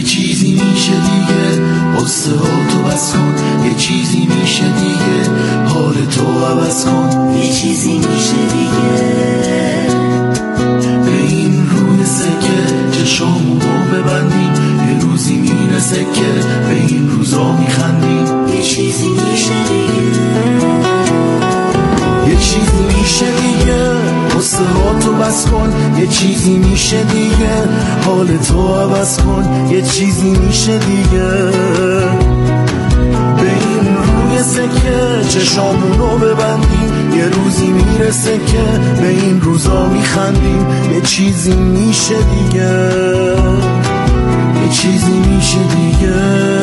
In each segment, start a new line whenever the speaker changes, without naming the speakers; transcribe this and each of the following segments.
یه چیزی میشه دیگه قصه ها تو بس کن، یه چیزی میشه دیگه حال تو عوض کن، یه چیزی میشه دیگه به این روی سکه چشامونو ببندیم، یه روزی میرسه که به این روزا میخندیم، یه چیزی میشه دیگه، یه چیزی میشه دیگه قصه ها تو بس کن، یه چیزی میشه دیگه حال تو عوض کن، یه چیزی میشه دیگه به این روی سکه چشامونو ببندیم، یه روزی میرسه که به این روزا میخندیم، یه چیزی میشه دیگه، یه چیزی میشه دیگه.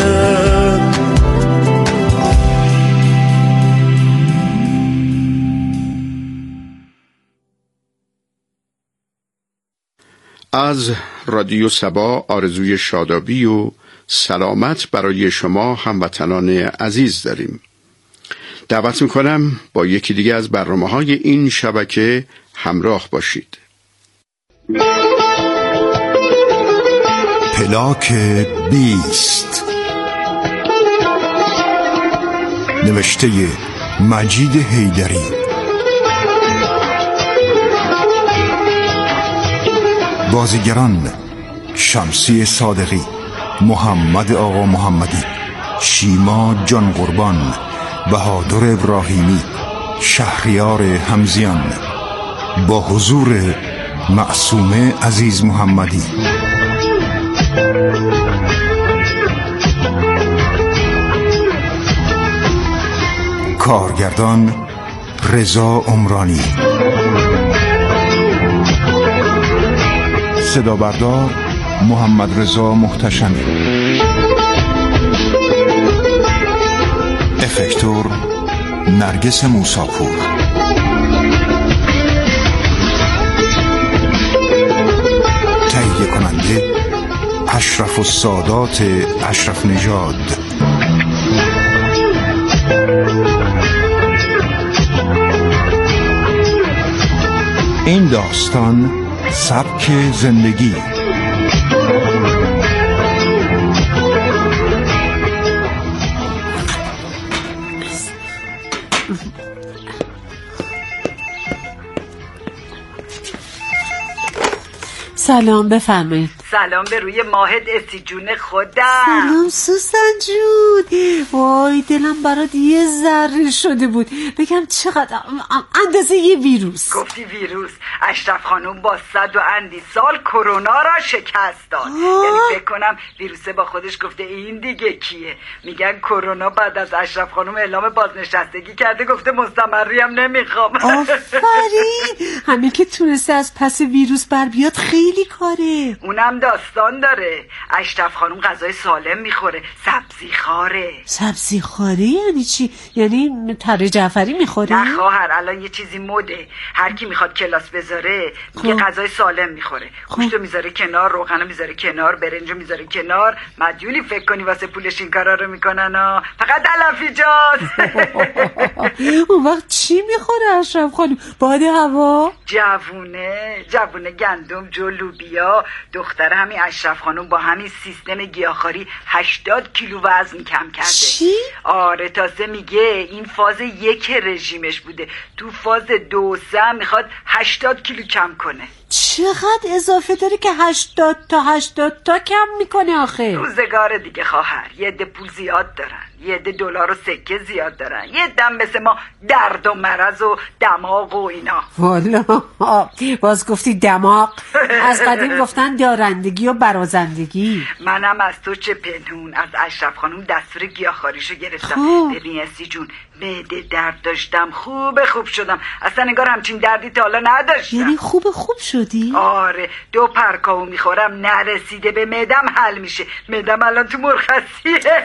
از رادیو سبا آرزوی شادابی و سلامت برای شما هموطنان عزیز داریم. دعوت میکنم با یکی دیگه از برنامه‌های این شبکه همراه باشید.
پلاک 20 نوشته مجید حیدری، بازیگران شمسی صادقی، محمد آقا محمدی، شیما جان قربان، بهادر ابراهیمی، شهریار حمزیان، با حضور معصومه عزیز محمدی. کارگردان رضا عمرانی، صدا بردار محمد رضا محتشمی، افکتور نرگس موساپور، تهیه کننده اشرف السادات اشرف نژاد. این داستان سبک زندگی.
سلام، بفرمایید.
سلام به روی ماهت اسی جون خودم.
سلام سوسن جون. وای دلم برات یه ذره شده بود بگم چقدر اندازه یه ویروس.
گفتی ویروس؟ اشرف خانوم با 100 و اندی سال کرونا را شکست داد. یعنی فکر کنم ویروسه با خودش گفته این دیگه کیه. میگن کرونا بعد از اشرف خانوم اعلام بازنشستگی کرده، گفته مستمری هم نمیخوام.
آفرین. همین که تونسته از پس ویروس بر بیاد خیلی کاره.
اونم داستان داره. اشرف خانوم غذای سالم میخوره، سبزی خاره.
سبزی خاره یعنی چی؟ یعنی تره جعفری میخوره؟
نه خواهر، الان یه چیزی مده. هر کی میخواد کلاس بذاره میگه غذای سالم میخوره. گوشتو میذاره کنار، روغنو میذاره کنار، برنجو میذاره کنار. مدیونی فکر کنی واسه پولش این کارا رو میکنن ها. فقط علفی جاست.
اون وقت چی میخوره اشرف خانوم؟ باد هوا؟
جوونه گندم، جو، لوبیا. دختر همین اشرف خانوم با همین سیستم گیاهخواری 80 کیلو وزن کم کرده.
چی؟
آره، تازه میگه این فاز 1 رژیمش بوده، تو فاز 2 و 3 میخواد 80 کیلو کم کنه.
چقدر اضافه داره که 80 تا کم میکنه آخه؟
روزگار دیگه خواهر. یه عده پول زیاد دارن، یه عده دلار و سکه زیاد دارن، یه عده مثل ما درد و مرض و دماغ و اینا.
والا باز گفتی دماغ. از قدیم گفتن دارندگی و برازندگی.
منم از تو چه پنهون، از اشرف خانوم دستور گیاهخواریشو گرفتم. ببین اسی جون، معده درد داشتم، خوب شدم. اصلا انگار همچین دردی تا حالا نداشتم.
یعنی خوب شدی؟
آره، 2 پرکاو میخورم نرسیده به معدم حل میشه. معدم الان تو مرخصیه.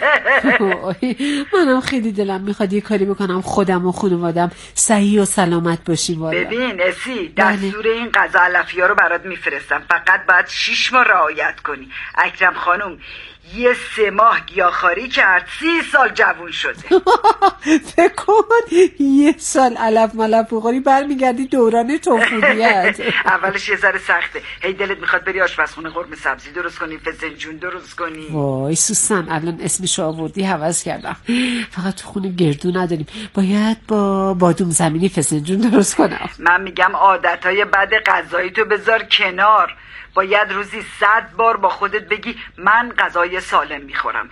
منم خیلی دلم میخواد یه کاری بکنم خودم و خانوادم صحیح و سلامت باشیم. والا
ببین اسی، دستور این غذا علفی‌ها رو برات میفرستم، فقط باید 6 ماه رعایت کنی. اکرم خانوم یه 3 ماه گیاهخواری کرد، 30 سال جوون شده.
فکر کن 1 سال علف ملف بخوری برمیگردی دوران طفولیت.
اولش یه ذره سخته، هی دلت میخواد بری آشپزخونه قرمه سبزی درست کنی، فسنجون درست کنی.
وای سوسن الان اسمشو آوردی هوس کردم. فقط تو خونه گردو نداریم، باید با بادوم زمینی فسنجون درست کنم.
من میگم عادتهای بد غذایی تو بذار کنار. باید روزی 100 بار با خودت بگی من غذای سالم میخورم.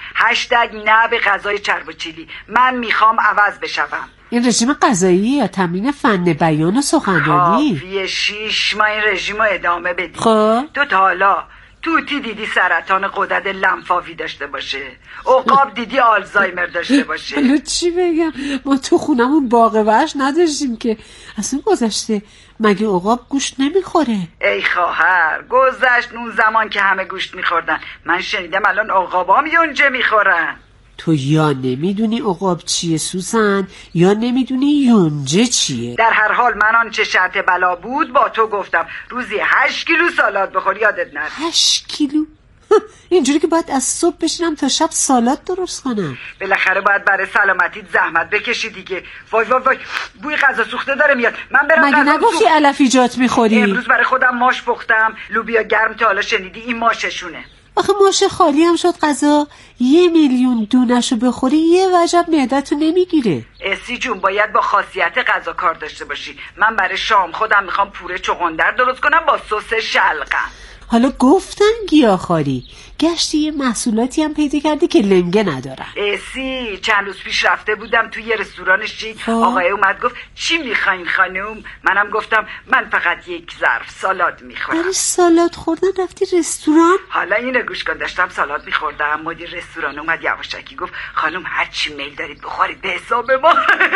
#نه به غذای چرب و چیلی. من میخوام عوض بشوم.
این رژیم غذایی یا تمرین فن بیان و سخنرانی؟
کافیه 6 ماه این رژیم رو ادامه بدی.
خب
تو تا حالا توتی دیدی سرطان غدد لنفاوی داشته باشه؟ عقاب دیدی آلزایمر داشته باشه؟
حالا چی بگم؟ ما تو خونمون باغ وحش نداشتیم که. اصلا گذشته مگه عقاب گوشت نمیخوره؟
ای خواهر گذشت اون زمان که همه گوشت میخوردن. من شنیدم الان عقابام یونجه میخورن.
تو یا نمیدونی عقاب چیه سوسن یا نمیدونی یونجه چیه.
در هر حال من آنچه شرط بلا بود با تو گفتم روزی 8 کیلو سالاد بخور، یادت نره.
8 کیلو؟ اینجوری که باید از صبح بشینم تا شب سالاد درست کنم.
بالاخره باید برای سلامتیت زحمت بکشی دیگه. وای وای وای بوی غذا سوخته داره میاد. من برم
مگه نگفتی علفیجات میخوری؟
امروز برای خودم ماش پختم، لوبیا گرم. تا حالا شنیدی این ماششونه؟
آخه ماشه خالی هم شد غذا. 1,000,000 دونشو بخوری یه وجب معدتو نمیگیره.
اسی جون باید با خاصیت غذا کار داشته باشی. من برای شام خودم میخوام پوره چغندر درست کنم با سس شلغم.
حالا گفتن گیاهخواری، گشتی یه محصولاتی هم پیدا کردی که لنگه ندارن.
اسی چند روز پیش رفته بودم توی یه رستوران شیک. آقای اومد گفت چی میخواین خانم؟ منم گفتم من فقط 1 ظرف سالاد میخورم.
برای سالاد خوردن رفتی رستوران؟
حالا اینو گوش کن، داشتم سالاد میخوردم، مدیر رستوران اومد یواشکی گفت خانم هر چی میل دارید بخورید به حساب ما.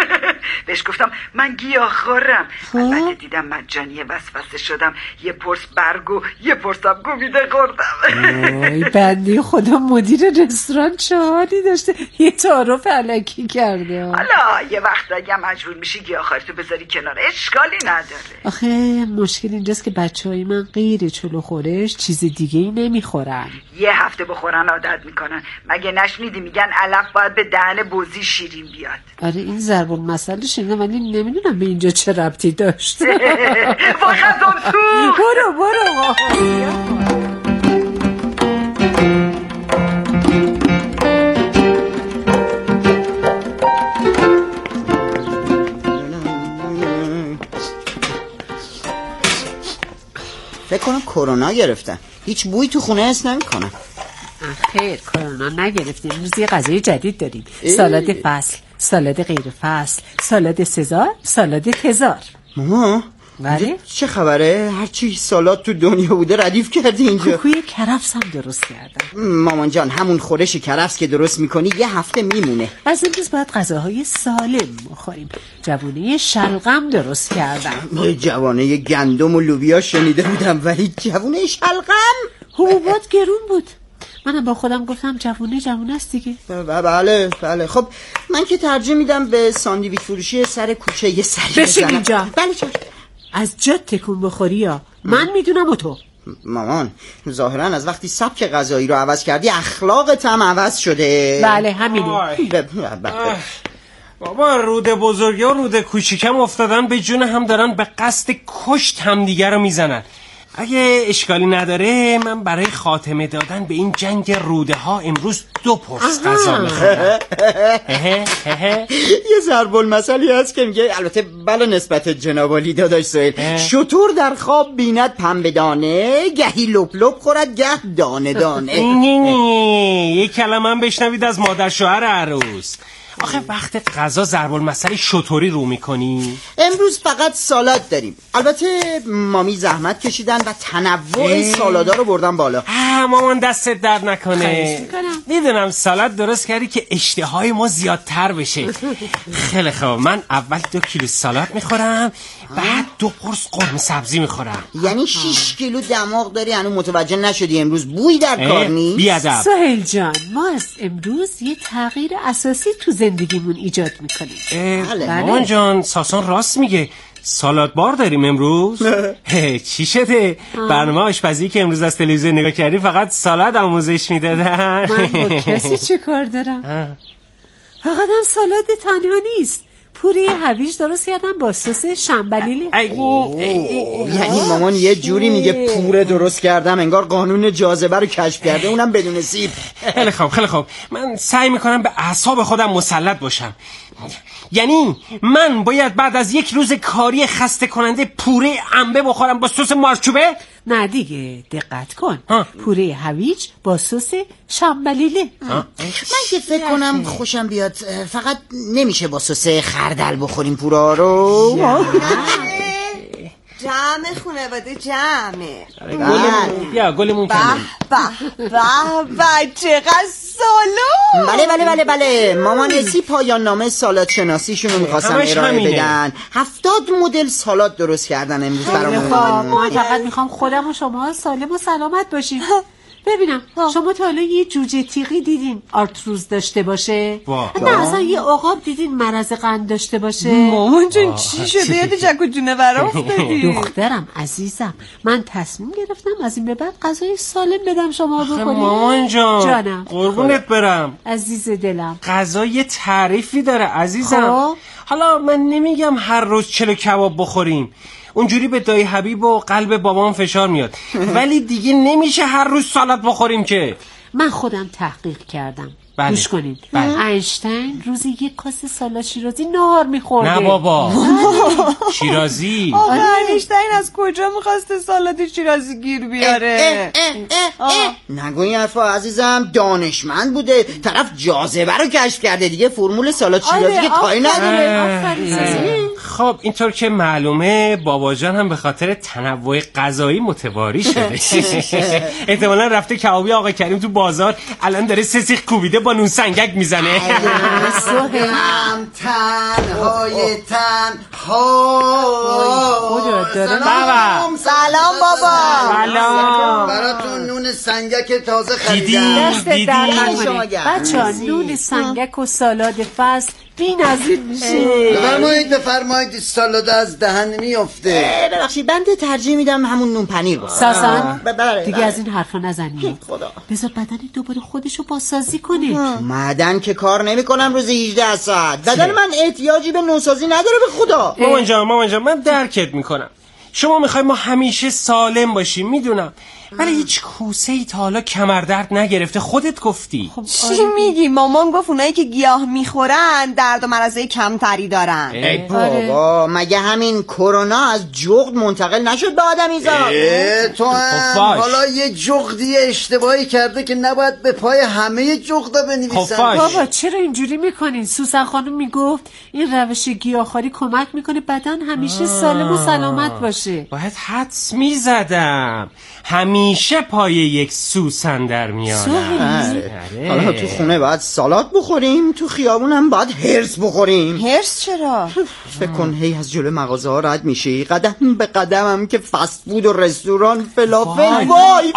بهش گفتم من گیاهخوارم. البته دیدم مجانی وسوسه شدم، یه پرس برگ و یه پرسم گومیده خوردم.
وای بنده خدا مدیر رستوران چه حالی داشته، یه تعارف الکی کرده.
حالا یه وقت اگه مجبور میشی گیاهخواری تو بذاری کنار اشکالی نداره.
آخه مشکل اینجاست که بچهای من غیر چلو خورش چیز دیگه ای نمیخورن.
یه هفته بخورن عادت میکنن. مگه نشنیدی میگن علف باید به دهن بوزی شیرین بیاد؟
آره این ضرب المثل شنیدم ولی نمیدونم به اینجا چه ربطی داشت.
واقعا تو
برو
فکر کنم کرونا گرفتن. هیچ بوی تو خونه حس نمی‌کنم.
خیر کرونا نگرفتیم. امروز یه غذای جدید داریم. سالاد فصل، سالاد غیر فصل، سالاد سزار، سالاد تزار.
ماما
بله؟
چه خبره؟ هرچی سالاد تو دنیا بوده ردیف کردی اینجا.
کوکوی کرفس هم درست کردم.
مامان جان همون خورش کرفس که درست میکنی یه هفته میمونه.
از امروز باید غذاهای سالم بخوریم. جوونه شلغم درست کردم.
جوانه گندم و لوبیا شنیده بودم ولی جوونه شلغم؟
حبوبات گرون بود. منم با خودم گفتم جوونه است دیگه.
بله خب من که ترجیح میدم به ساندویچ فروشی سر کوچه یه سری
بشین اینجا.
بله چشم.
از جات تکون بخوری یا من میدونم و تو.
مامان ظاهرا از وقتی سبک غذایی رو عوض کردی اخلاقت هم عوض شده.
بله همینه.
بابا رود بزرگی و رود کوچیکم افتادن به جون هم، دارن به قصد کشت همدیگه رو میزنن. اگه اشکالی نداره من برای خاتمه دادن به این جنگ روده ها امروز 2 پرس غذا میخورم.
یه ضرب المثلی هست که میگه، البته بلا نسبت جناب عالی داداش سهیل، شطور در خواب بیند پنبه دانه، گهی لپ لپ خورد گه دانه دانه.
یه کلمه هم بشنوید از مادر شوهر عروس. آخه وقت غذا ضرب المثل شطوری رو میکنی؟
امروز فقط سالاد داریم. البته مامی زحمت کشیدن و تنوع سالادا رو بردن بالا.
مامان دستت درد نکنه. میدونم سالاد درست کردی که اشتهای ما زیادتر بشه. خیلی خوب، من اول 2 کیلو سالاد میخورم، بعد 2 قرص قرمه سبزی میخورم.
یعنی 6 کیلو دماغ داری هنوز متوجه نشدی امروز بوی در کار نیست؟
بیادب
سهیل جان، ما از امروز یه تغییر اساسی تو زندگیمون ایجاد میکنیم.
بله.
مامان جان ساسان راست میگه، سالاد بار داریم امروز. چی شده؟ برنامه آشپزی که امروز از تلویزیون نگاه کردی فقط سالاد آموزش میدادن.
من با کسی چه کار دارم؟ فقط هم سالاد تنها نیست، پوره هویج درست کردم با سس شنبلیله.
یعنی مامان یه جوری میگه پوره درست کردم انگار قانون جاذبه رو کشف کرده، اونم بدون سیب.
خیلی خوب من سعی میکنم به اعصاب خودم مسلط باشم. یعنی من باید بعد از یک روز کاری خسته کننده پوره انبه بخورم با سس مارچوبه؟
نه دیگه، دقت کن. پوره هویج با سس شنبلیله.
من که فکر کنم خوشم بیاد، فقط نمیشه با سس خردل بخوریم پوره رو.
جمع خانواده جمعه.
بیا گلمون
به چقدر سالو.
بله مامان اسی پایان نامه سالاد شناسیشون رو میخواستم ارائه بدن. 70 مدل سالاد درست کردن امروز برامون.
من فقط میخوام خودم و شما سالم و سلامت باشیم. ببینم شما تا حالا یه جوجه تیغی دیدین آرتروز داشته باشه؟ نه اصلا یه عقاب دیدین مرض قند داشته باشه؟
مامان جون چی شده؟ یاد جک و جونه برا افتادی؟
دخترم عزیزم، من تصمیم گرفتم از این به بعد غذای سالم بدم شما بخورید.
مامان
جانم
قربونت برم
عزیز دلم.
غذا یه تعریفی داره عزیزم. حالا من نمیگم هر روز چلو کباب بخوریم، اونجوری به دایی حبیب و قلب بابام فشار میاد، ولی دیگه نمیشه هر روز سالاد بخوریم که.
من خودم تحقیق کردم. گوش کنید. اینشتین روزی یک کاسه سالاد شیرازی نهار میخورده.
نه بابا شیرازی.
اینشتین از کجا میخواسته سالاد شیرازی گیر بیاره؟
نگو این حرفا عزیزم، دانشمند بوده، طرف جاذبه رو کشف کرده دیگه، فرمول سالاد شیرازی که تایی نداره.
خب اینطور که معلومه بابا جان هم به خاطر تنوع غذایی متواری شده. احتمالاً رفته کبابی آقا کریم تو بازار، الان داره سه سیخ کوبیده با نون سنگک میزنه.
هم تنهای
سلام بابا.
سلام.
براتون نون سنگک تازه خریدم.
بچه‌ها نون سنگک و سالاد فصل بی‌نظیر میشه.
بفرمایید سالاد از دهن میفته.
ببخشید بنده ترجیح میدم همون نون پنیر بخورم.
ساسان دیگه از این حرفا نزنید. بذار بدن دوباره خودشو بازسازی کنه.
معدن که کار نمیکنم روز 18 ساعت. بدن من احتیاجی به نوسازی نداره به خدا.
مامان جان من درکت میکنم. شما میخوای ما همیشه سالم باشیم، میدونم، ولی هیچ کوسه ای تا حالا کمردرد نگرفته. خودت گفتی.
چی میگی؟ مامان گفت اونایی که گیاه میخورن درد و مرضای کمتری دارن.
ای بابا مگه همین کرونا از جغد منتقل نشد به آدمیزاد؟
تو هم حالا یه جغدی اشتباهی کرده که نباید به پای همه جغدا بنویسن.
بابا چرا اینجوری میکنین؟ سوسن خانم میگفت این روش گیاهخواری کمک میکنه بدن همیشه سالم و سلامت باشه.
باید حدس میزدم همیشه پای یک سوسن در میانم.
حالا تو خونه باید سالاد بخوریم، تو خیابونم باید هرس بخوریم.
هرس چرا؟
فکر کن هی از جلو مغازه ها رد میشی، قدم به قدمم که فست فود و رستوران فلافل. وای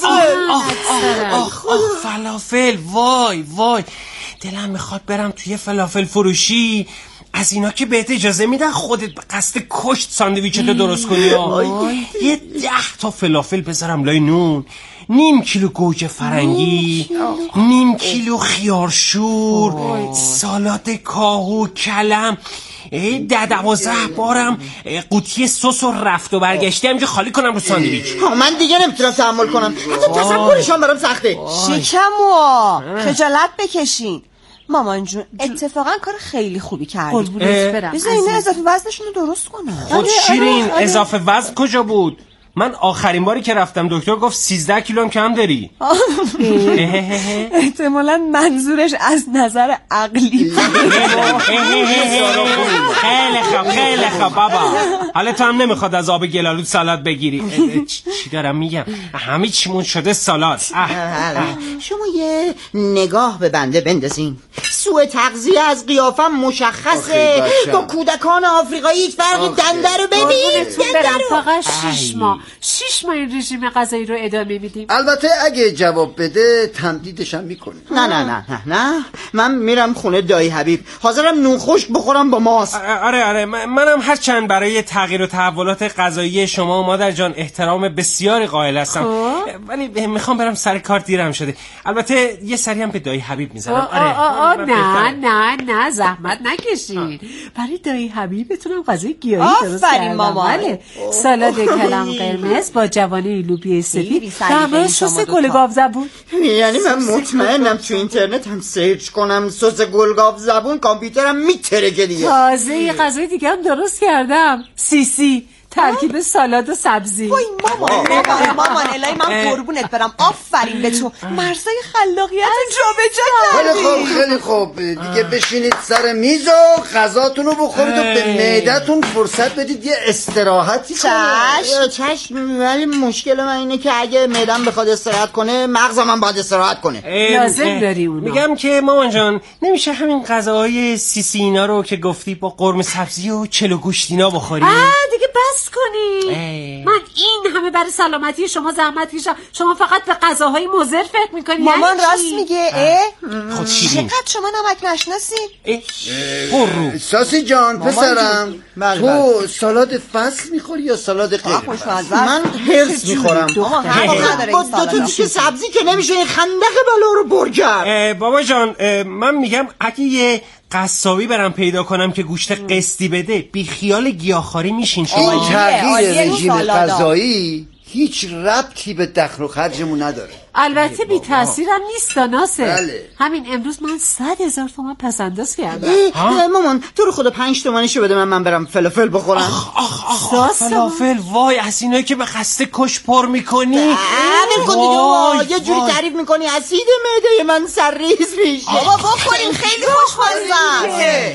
فلافل. وای دلم میخواد برم توی فلافل فروشی از اینا که بهت اجازه میدن خودت به قصد کشت ساندویچتو درست کنی. یه 10 تا فلافل بذارم لای نون، نیم کیلو گوجه فرنگی، نیم کیلو خیارشور، سالاد کاهو کلم، 10-12 بارم قوطی سس و رفت و برگشتی همینجا خالی کنم رو ساندویچ.
من دیگه نمیتونم تحمل کنم، حتی تصورشان برام سخته.
شکمو خجالت بکشین. مامان جون اتفاقا کار خیلی خوبی کردی. بذار اینا اضافه وزنشون رو درست کنن.
خود شیرین اضافه وزن کجا بود؟ من آخرین باری که رفتم دکتر گفت 13 کیلو هم کم داری.
احتمالاً منظورش از نظر عقلی.
خیلی خوب بابا. حالا تو هم نمیخواد از آب گلالود سالاد بگیری. چی دارم میگم؟ همه چیمون شده سالاد.
شما یه نگاه به بنده بندازین. سوء تغذیه از قیافم مشخصه. با کودکان آفریقایی هیچ فرقی دنده رو ببین.
فقط 6 ماه 6 ماه این رژیم غذایی رو ادامه میدیم.
البته اگه جواب بده تمدیدشم میکنیم.
نه من میرم خونه دایی حبیب، حاضرم نون خشک بخورم با ماست.
آره منم هر چند برای تغییر و تحولات غذایی شما و مادر جان احترام بسیاری قائل هستم، ولی میخوام برم سر کار، دیرم شده. البته یه سری هم به دایی حبیب میزنم.
نه زحمت نکشین. برای دایی حبیبتونم غذای گیاهی درست کردم.
مامان.
سالاد کلم قرمز با جوانه لوبیا سفید و همراه سس گلگاو زبون.
یعنی من مطمئنم تو اینترنت هم سرچ کنم سس گلگاو زبون کامپیوترم میترکه دیگه.
تازه یه غذای دیگه هم درست کردم، سیسی، ترکیب سالاد و سبزی.
وای مامان الهی من قربونت برم. آفرین به تو، مرزای خلاقیت
خیلی خوب دیگه بشینید سر میز و غذاتونو بخورید و به معدتون فرصت بدید یه استراحتی کنه.
چشم، ولی مشکل من اینه که اگه معدم بخواد استراحت کنه مغزم هم باید استراحت کنه.
لازم داری اونا.
میگم که مامان جان نمیشه همین غذاهای سیسی اینا رو که گفتی با قرمه سبزی و چلو گوشت اینا بخوری؟
دیگه بس کنی. من این همه برای سلامتی شما زحمت کشیدم، شما فقط به غذاهای مضر فکر میکنی.
مامان راست میگه.
خود شیرین
چقدر شما نمک نشناسید.
برو
ساسی جان پسرم، تو سالاد فصل میخوری یا سالاد قرمز؟
من هرس میخورم. با دو تا دیگه سبزی که نمیشه این خندق بلا رو بر کرد.
بابا جان من میگم اگه یه قصابی برم پیدا کنم که گوشت قسطی بده، بی خیال گیاهخواری میشین شما.
این تغییر رژیم غذایی هیچ ربطی به دخل و خرجمون نداره.
البته بی تاثیرم نیست ناصر.
بله.
همین امروز من 100,000 تومان پسنداز کردم.
مامان تو رو خدا 5 تومانشو بده من برم فلافل بخورم.
فلافل، وای از اینایی که به خسته کش پر میکنی.
یه جوری تعریف میکنی اسید معده من سرریز میشه.
بابا بخوریم خیلی خوشمزه.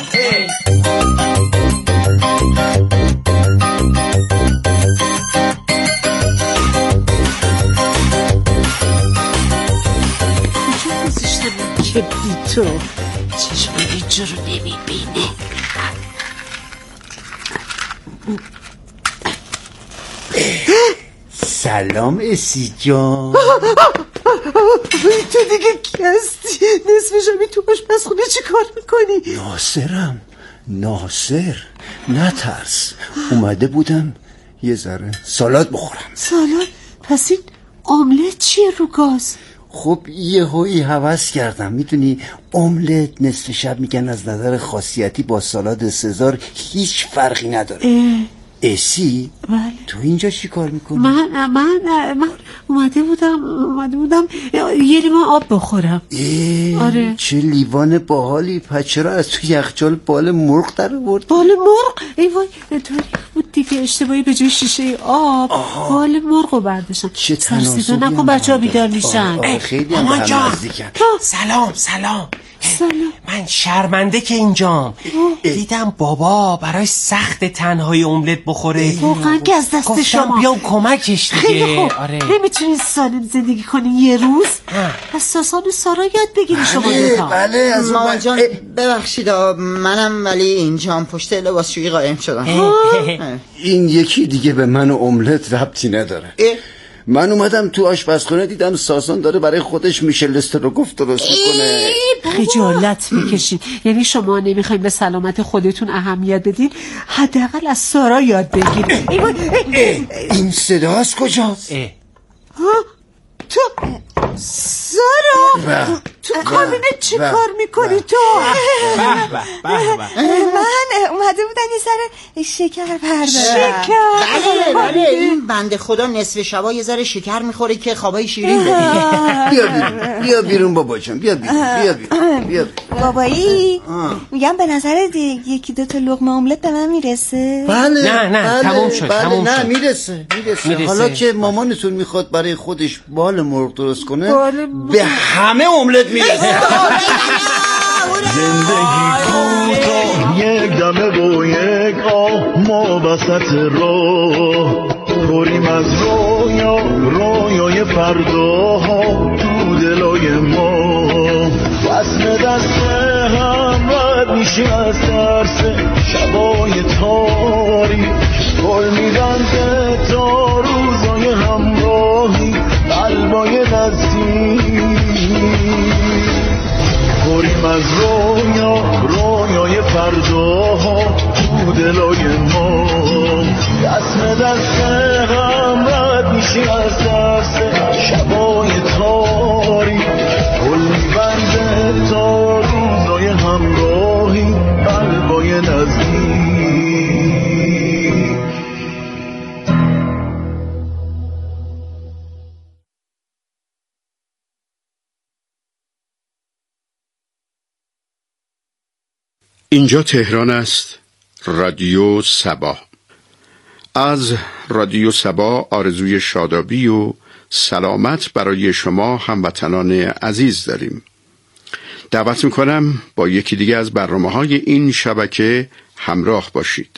که بی تو چشم اینجا رو نمیبینه.
سلام اسی جان.
تو دیگه کی هستی؟ نصف شبی تو آشپزخونه چی کار میکنی؟
ناصرم، ناصر نترس، اومده بودم یه ذره سالاد بخورم.
سالاد؟ پس این املت چیه رو گاز؟
خب یه هایی هوس کردم، میدونی املت نصف شب میگن از نظر خاصیتی با سالاد سزار هیچ فرقی نداره. اسی
بله.
تو اینجا چی کار میکنی؟
من اومده بودم یه لیوان آب بخورم. آره.
چه لیوان باحالی. چرا از تو یخچال بال مرغ در آورد؟
بال مرغ؟ ای وای تاریخ بود دیگه، اشتباهی به جای شیشه آب بال مرغ رو برداشتم.
چه تناسبی
نکن بچه‌ها بیدار میشن.
خیلی هم نزدیکن.
سلام. من شرمنده که اینجام. دیدم بابا برای سخت تنهای املت بخوره،
واقعا که از دست شما.
بیام کمکش دیگه.
خیلی خوب. نمیتونی سالم زندگی کنی یه روز؟ از ساسان سارا یاد بگیری شما دوتا.
بله از مامان جان ببخشید منم ولی اینجام پشت لباسشویی قایم شدم.
این یکی دیگه به من و املت ربطی نداره. من اومدم تو آشپزخونه دیدم ساسان داره برای خودش میشل استروگوف درست میکنه.
خجالت میکشین. یعنی شما نمیخواین به سلامت خودتون اهمیت بدین؟ حداقل از سارا یاد بگیرید.
این صدا از کجاست؟
تو سارا تو کابینت چی کار میکنی تو؟
من اومده بودن یه سر شکر بردارم.
بله این بنده خدا نصف شبا یه ذره شکر میخوره که خوابای شیرین
بده. بیا بیرون بابا جان، بیا بیرون.
بابایی میگم به نظر یکی دو تا لقمه املت به من میرسه؟
بله
نه تموم شد.
نه میرسه. حالا که مامانتون میخواد برای خودش بال مرغ درست کنه به همه املت میرسه.
زندگی کوتاه یک دمه و یک آه، ما وسط راه پریم از رویای فرداها تو دلای ما، وصل دست هم رد میشیم از ترس شبای تاریک، گل میدن تا روز فرداها تو دلای ما، دست به دست هم رد میشی از دست شبای تاریک، گل میبنده تا روزای همراهی قلبای نزدیک.
اینجا تهران است، رادیو سبا. از رادیو سبا آرزوی شادابی و سلامت برای شما هموطنان عزیز داریم. دعوت میکنم با یکی دیگه از برنامه‌های این شبکه همراه باشید.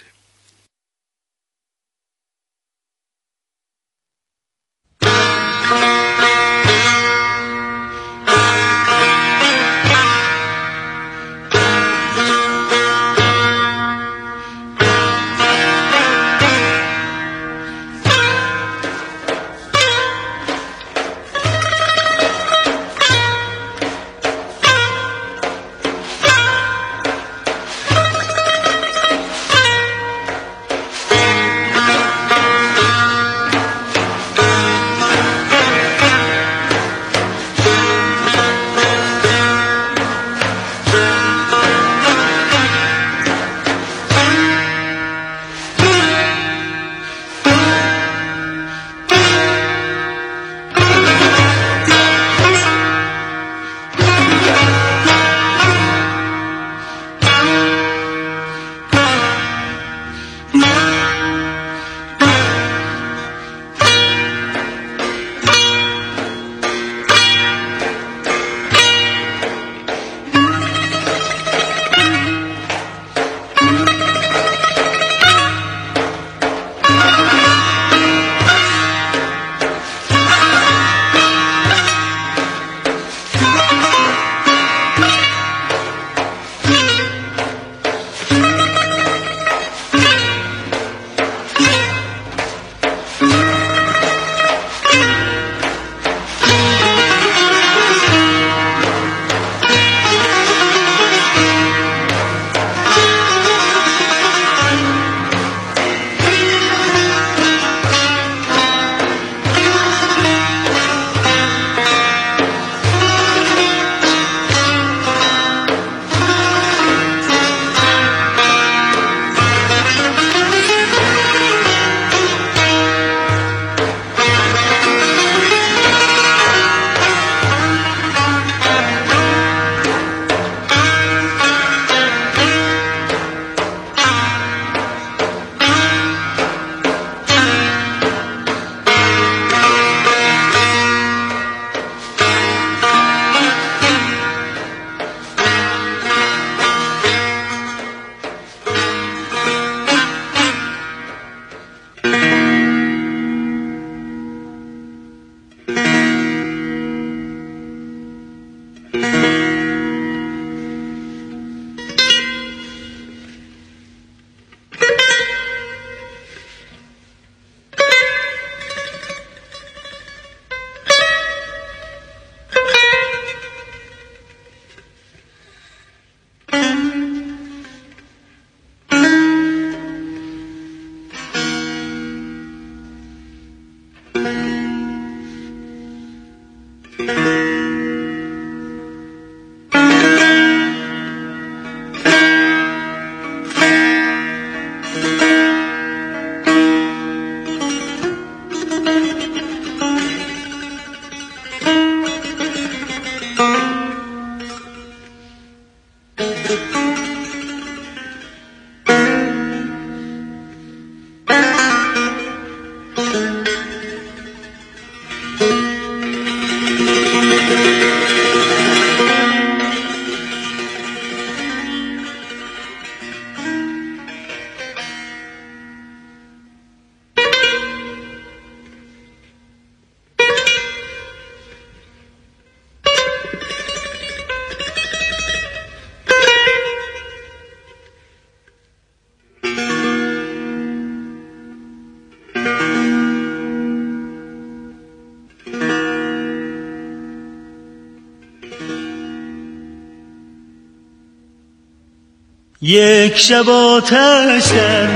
یک شب آتش در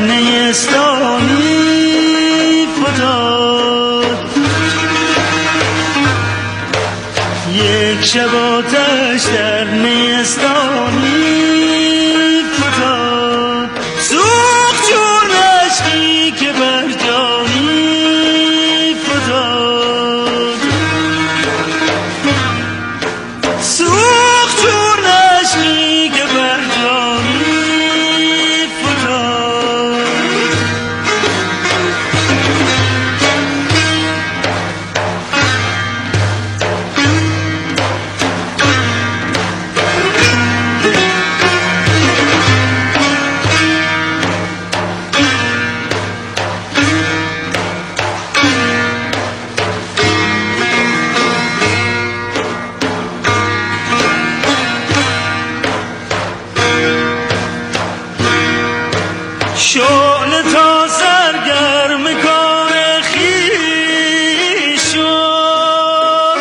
نیستانی فتاد، یک شب آتش در نیستانی فتاد، سوخت چون اشکی که بر جانی فتاد، سوخت چون اشکی که بر جانی فتاد. شعله تا سرگرم کار خویش شد،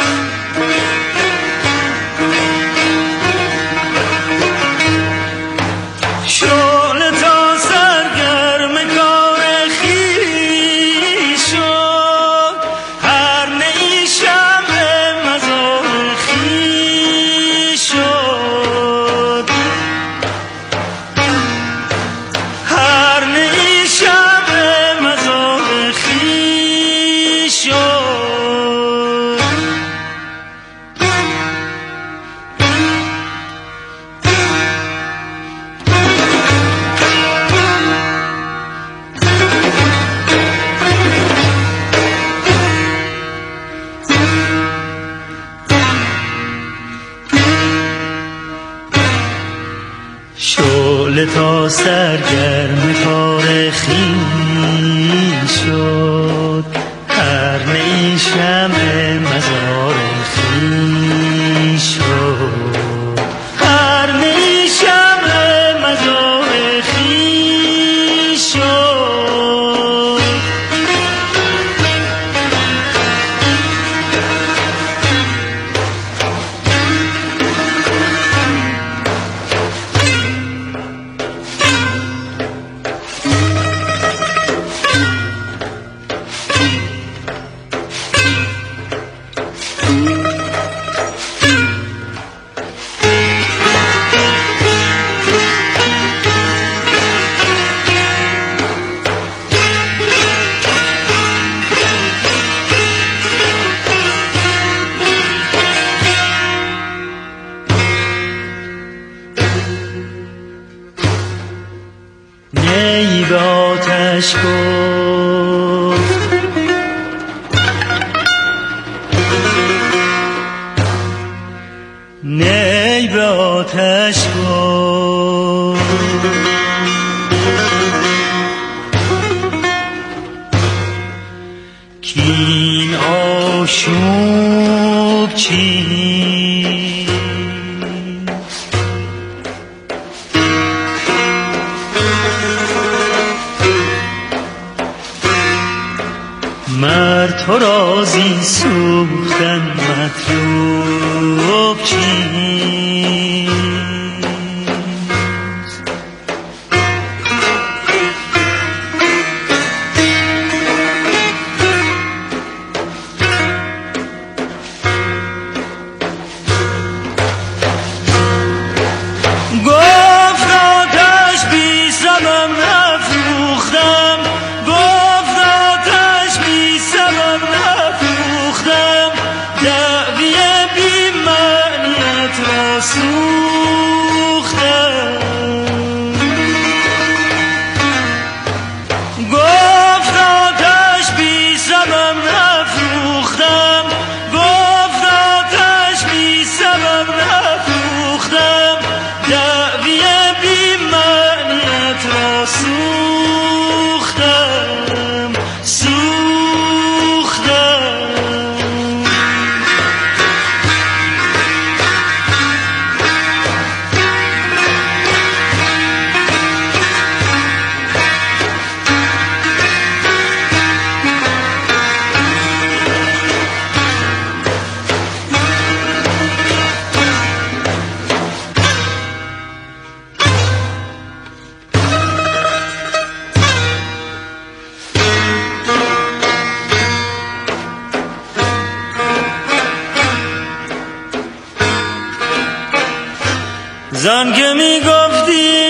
شعله تا سرگرم کار خویش شد، هر نی شمع مزار خویش شد، هر نی شمع مزار خویش شد. شعله تا سرگرم کار خویش شد، هر نی شمع مزار خویش شد، هر نی شمع مزار خویش شد. نی به آتش گفت، نی به آتش گفت، کین آشوب چیست، مرد تو رازی سوختن مطلوب چیست. گفت آتش بی سبب نفروختم، گفت آتش بی سبب نفروختم، دعوی بی معنیت
زن که میگفتی